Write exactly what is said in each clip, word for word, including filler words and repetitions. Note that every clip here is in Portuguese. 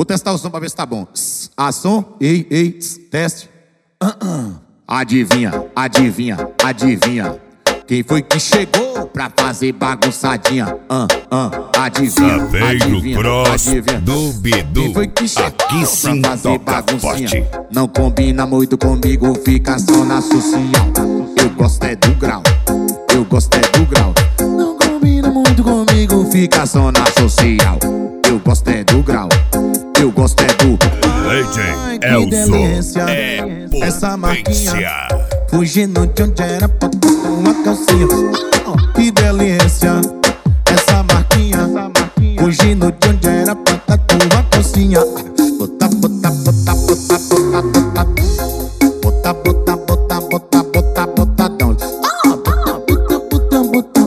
Vou testar o som pra ver se tá bom. A som, ei, ei, teste. Uh -uh. Adivinha, adivinha, adivinha. Quem foi que chegou pra fazer bagunçadinha? Uh, uh, adivinha, Saveiro Cross, adivinha. Dubidu. Quem foi que chegou Aqui sim pra fazer toca baguncinha? forte. Não combina muito comigo, fica só na social. Eu gosto é do grau, eu gosto é do grau. Não combina muito comigo, fica só na social. Eu gosto é do grau, eu gosto é do... Legend Elzo é essa marquinha potência. fugindo de onde era pra botar uma calcinha. Oh, que delícia. Essa marquinha fugindo de onde era pra botar uma calcinha. Bota, bota, bota, bota, bota, bota. Bota, bota, bota, bota, bota, botadão. Bota, bota, bota, bota.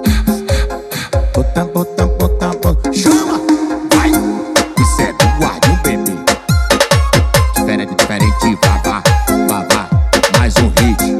Bota, bota, bota, bota. Chama! Vai! Isso é do guardião, bebê. Diferente, diferente, vá, vá, vá, vá. Mais um hit.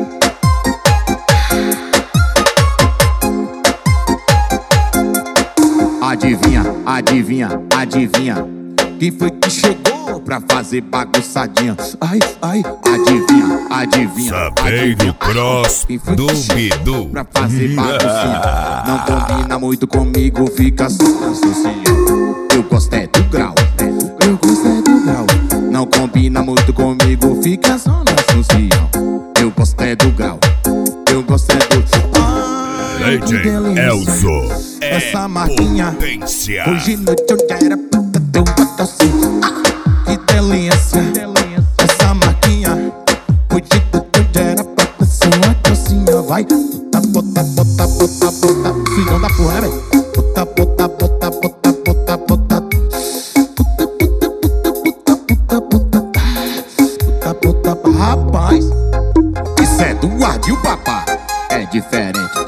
Adivinha, adivinha, adivinha. Quem foi que chegou pra fazer bagunçadinha? Ai, ai, adivinha, adivinha. Saveiro Cross, Dubidu. Pra fazer baguncinha. Não combina muito comigo, fica só na social. Eu gosto é do grau, eu gosto é do grau. Não combina muito comigo, fica só na social. Eu gosto é do grau, eu gosto é do... Ai, que Legend delícia. Elzo é Essa marquinha potência. fugindo de onde era pra ter uma calcinha. Ah, que delícia. Essa marquinha fugindo de onde era pra ter uma calcinha. Vai, bota, bota, bota, bota, bota. Filhão da porra, né, velho? Bota, bota, bota, bota, bota, bota. Bota, bota, bota, bota, bota. Rapaz, isso é do guardião, papá. É diferente.